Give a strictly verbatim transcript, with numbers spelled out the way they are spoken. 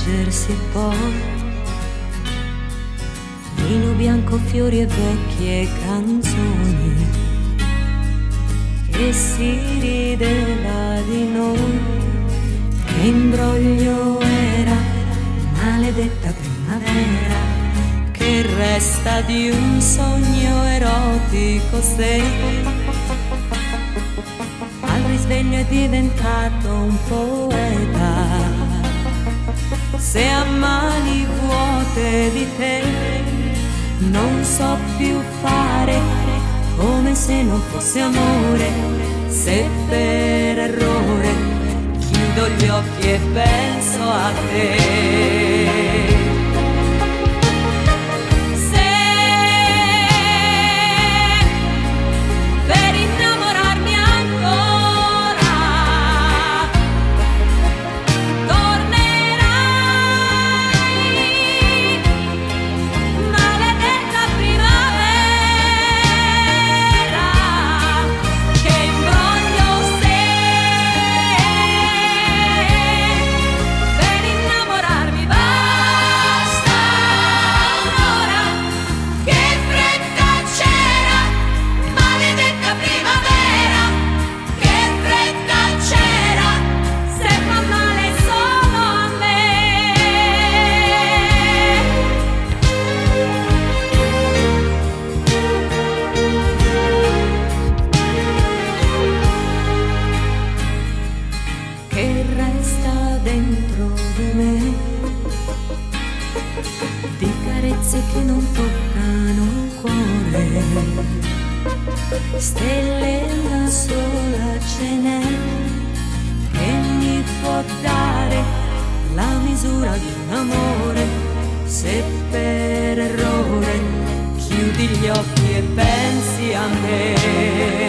stringersi poi, vino bianco, fiori e vecchie canzoni, e si rideva di noi. Che imbroglio era, maledetta primavera, che resta di un sogno erotico se al risveglio è diventato un poeta. Se a mani vuote di te non so più fare, come se non fosse amore, se per errore chiudo gli occhi e penso a te. Che resta dentro di me, di carezze che non toccano il cuore, stelle una sola ce n'è, che mi può dare la misura di un amore, se per errore chiudi gli occhi e pensi a me.